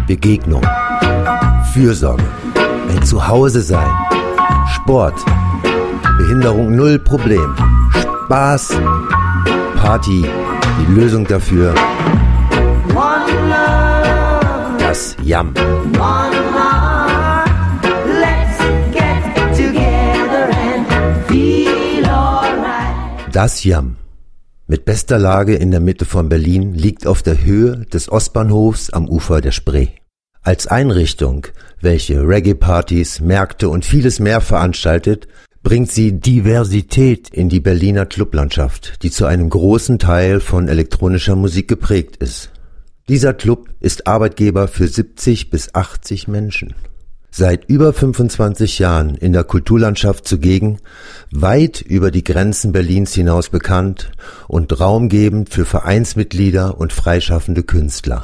Begegnung, Fürsorge, ein Zuhause sein, Sport, Behinderung null Problem, Spaß, Party, die Lösung dafür, das Yam. Das Yam, mit bester Lage in der Mitte von Berlin, liegt auf der Höhe des Ostbahnhofs am Ufer der Spree. Als Einrichtung, welche Reggae-Partys, Märkte und vieles mehr veranstaltet, bringt sie Diversität in die Berliner Clublandschaft, die zu einem großen Teil von elektronischer Musik geprägt ist. Dieser Club ist Arbeitgeber für 70 bis 80 Menschen. Seit über 25 Jahren in der Kulturlandschaft zugegen, weit über die Grenzen Berlins hinaus bekannt und raumgebend für Vereinsmitglieder und freischaffende Künstler.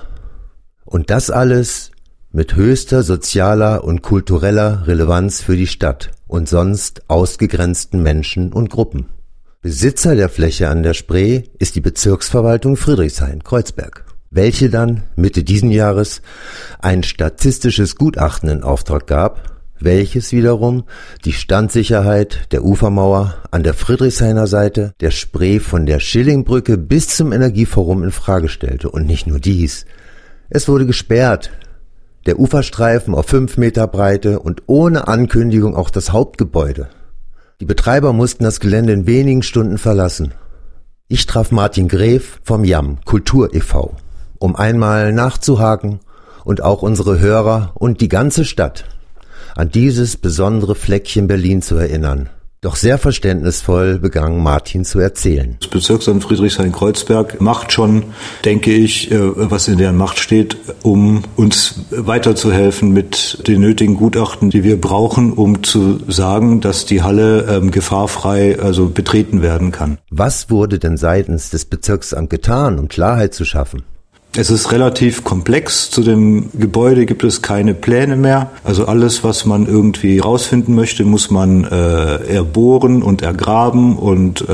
Und das alles mit höchster sozialer und kultureller Relevanz für die Stadt und sonst ausgegrenzten Menschen und Gruppen. Besitzer der Fläche an der Spree ist die Bezirksverwaltung Friedrichshain-Kreuzberg, welche dann Mitte diesen Jahres ein statistisches Gutachten in Auftrag gab, welches wiederum die Standsicherheit der Ufermauer an der Friedrichshainer Seite der Spree von der Schillingbrücke bis zum Energieforum in Frage stellte. Und nicht nur dies, es wurde gesperrt, der Uferstreifen auf 5 Meter Breite und ohne Ankündigung auch das Hauptgebäude. Die Betreiber mussten das Gelände in wenigen Stunden verlassen. Ich traf Martin Gref vom Yam Kultur e.V., um einmal nachzuhaken und auch unsere Hörer und die ganze Stadt an dieses besondere Fleckchen Berlin zu erinnern. Doch sehr verständnisvoll begann Martin zu erzählen. Das Bezirksamt Friedrichshain-Kreuzberg macht schon, denke ich, was in deren Macht steht, um uns weiterzuhelfen mit den nötigen Gutachten, die wir brauchen, um zu sagen, dass die Halle gefahrfrei betreten werden kann. Was wurde denn seitens des Bezirksamts getan, um Klarheit zu schaffen? Es ist relativ komplex. Zu dem Gebäude gibt es keine Pläne mehr. Also alles, was man irgendwie rausfinden möchte, muss man erbohren und ergraben und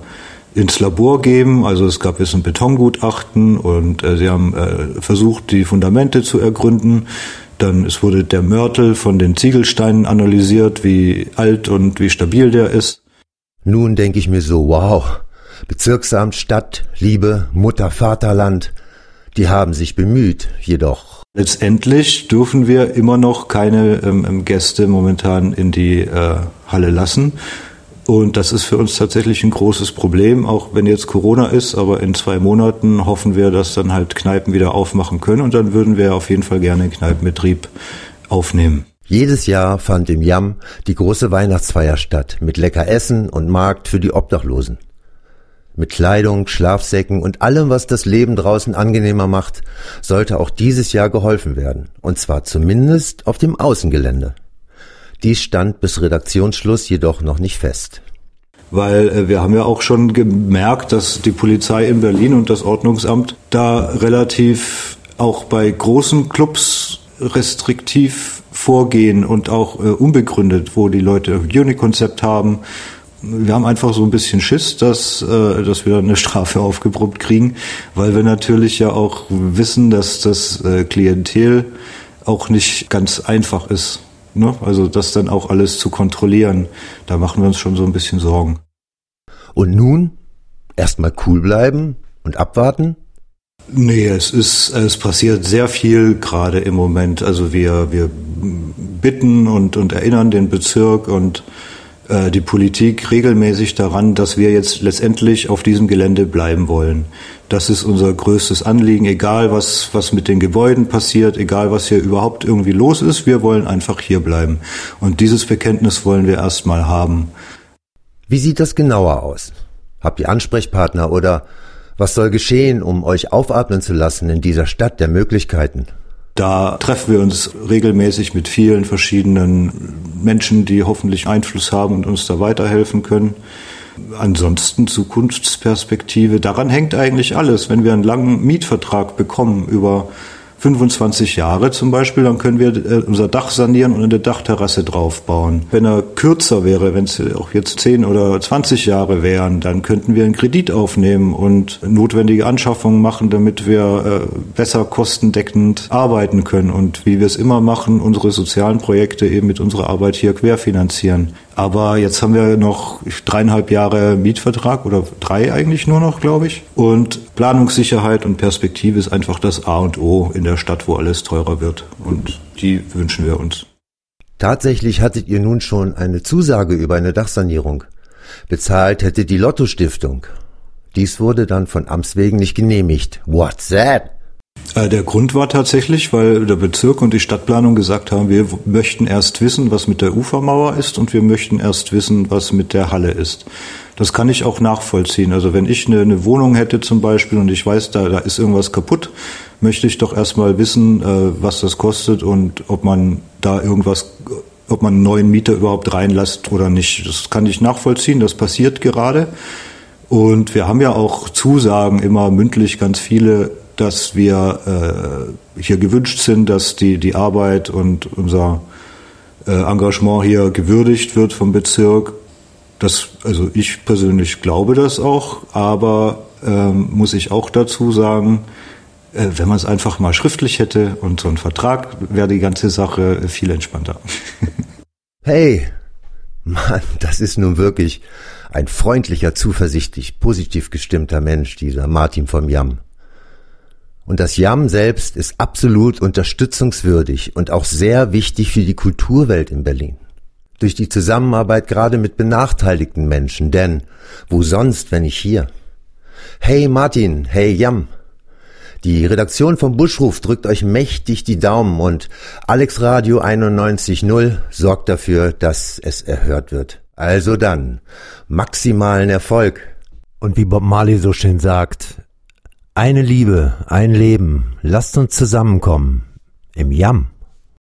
ins Labor geben. Also es gab jetzt ein Betongutachten und sie haben versucht, die Fundamente zu ergründen. Dann es wurde der Mörtel von den Ziegelsteinen analysiert, wie alt und wie stabil der ist. Nun denke ich mir so, wow, Bezirksamt, Stadt, Liebe, Mutter, Vaterland, die haben sich bemüht, jedoch. Letztendlich dürfen wir immer noch keine Gäste momentan in die Halle lassen. Und das ist für uns tatsächlich ein großes Problem, auch wenn jetzt Corona ist. Aber in 2 Monaten hoffen wir, dass dann halt Kneipen wieder aufmachen können. Und dann würden wir auf jeden Fall gerne einen Kneipenbetrieb aufnehmen. Jedes Jahr fand im Yam die große Weihnachtsfeier statt, mit lecker Essen und Markt für die Obdachlosen. Mit Kleidung, Schlafsäcken und allem, was das Leben draußen angenehmer macht, sollte auch dieses Jahr geholfen werden. Und zwar zumindest auf dem Außengelände. Dies stand bis Redaktionsschluss jedoch noch nicht fest. Weil wir haben ja auch schon gemerkt, dass die Polizei in Berlin und das Ordnungsamt da relativ auch bei großen Clubs restriktiv vorgehen und auch unbegründet, wo die Leute ein Hygienekonzept haben. Wir haben einfach so ein bisschen Schiss, dass wir eine Strafe aufgebrummt kriegen, weil wir natürlich ja auch wissen, dass das Klientel auch nicht ganz einfach ist. Ne? Also das dann auch alles zu kontrollieren, da machen wir uns schon so ein bisschen Sorgen. Und nun? Erstmal cool bleiben und abwarten? Nee, es passiert sehr viel gerade im Moment. Also wir bitten und erinnern den Bezirk und die Politik regelmäßig daran, dass wir jetzt letztendlich auf diesem Gelände bleiben wollen. Das ist unser größtes Anliegen, egal was mit den Gebäuden passiert, egal was hier überhaupt irgendwie los ist, wir wollen einfach hier bleiben. Und dieses Bekenntnis wollen wir erstmal haben. Wie sieht das genauer aus? Habt ihr Ansprechpartner oder was soll geschehen, um euch aufatmen zu lassen in dieser Stadt der Möglichkeiten? Da treffen wir uns regelmäßig mit vielen verschiedenen Menschen, die hoffentlich Einfluss haben und uns da weiterhelfen können. Ansonsten Zukunftsperspektive, daran hängt eigentlich alles. Wenn wir einen langen Mietvertrag bekommen über 25 Jahre zum Beispiel, dann können wir unser Dach sanieren und eine Dachterrasse draufbauen. Wenn er kürzer wäre, wenn es auch jetzt 10 oder 20 Jahre wären, dann könnten wir einen Kredit aufnehmen und notwendige Anschaffungen machen, damit wir besser kostendeckend arbeiten können und wie wir es immer machen, unsere sozialen Projekte eben mit unserer Arbeit hier querfinanzieren. Aber jetzt haben wir noch 3,5 Jahre Mietvertrag oder 3 eigentlich nur noch, glaube ich. Und Planungssicherheit und Perspektive ist einfach das A und O in der Stadt, wo alles teurer wird. Und die wünschen wir uns. Tatsächlich hattet ihr nun schon eine Zusage über eine Dachsanierung. Bezahlt hätte die Lotto-Stiftung. Dies wurde dann von Amts wegen nicht genehmigt. What's that? Der Grund war tatsächlich, weil der Bezirk und die Stadtplanung gesagt haben, wir möchten erst wissen, was mit der Ufermauer ist und wir möchten erst wissen, was mit der Halle ist. Das kann ich auch nachvollziehen. Also wenn ich eine Wohnung hätte zum Beispiel und ich weiß, da ist irgendwas kaputt, möchte ich doch erstmal wissen, was das kostet und ob man einen neuen Mieter überhaupt reinlässt oder nicht. Das kann ich nachvollziehen, das passiert gerade. Und wir haben ja auch Zusagen immer mündlich ganz viele, dass wir hier gewünscht sind, dass die Arbeit und unser Engagement hier gewürdigt wird vom Bezirk. Also ich persönlich glaube das auch, aber muss ich auch dazu sagen, wenn man es einfach mal schriftlich hätte und so ein Vertrag, wäre die ganze Sache viel entspannter. Hey, Mann, das ist nun wirklich ein freundlicher, zuversichtlich, positiv gestimmter Mensch, dieser Martin vom JAM. Und das JAM selbst ist absolut unterstützungswürdig und auch sehr wichtig für die Kulturwelt in Berlin. Durch die Zusammenarbeit gerade mit benachteiligten Menschen, denn wo sonst, wenn nicht hier? Hey Martin, hey JAM. Die Redaktion vom Buschruf drückt euch mächtig die Daumen und Alex Radio 91.0 sorgt dafür, dass es erhört wird. Also dann, maximalen Erfolg. Und wie Bob Marley so schön sagt, eine Liebe, ein Leben, lasst uns zusammenkommen im JAM.